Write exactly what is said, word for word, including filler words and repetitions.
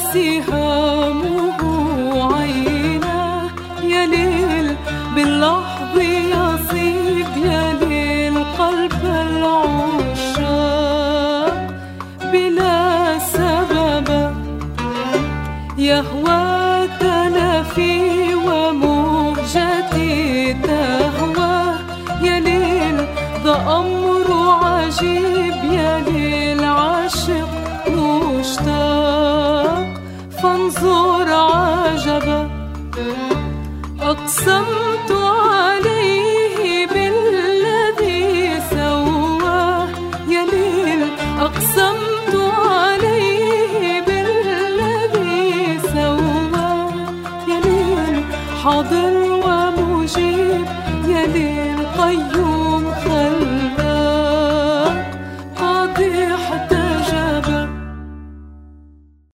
سهامه عيناه يا ليل باللحظ يصيب يا ليل قلب العشاق بلا سبب يهوى تلفي ومهجتي تهوى يا ليل ذا أمر عجيب يا ليل عاشق مشتاق فانظر عجبا أقسم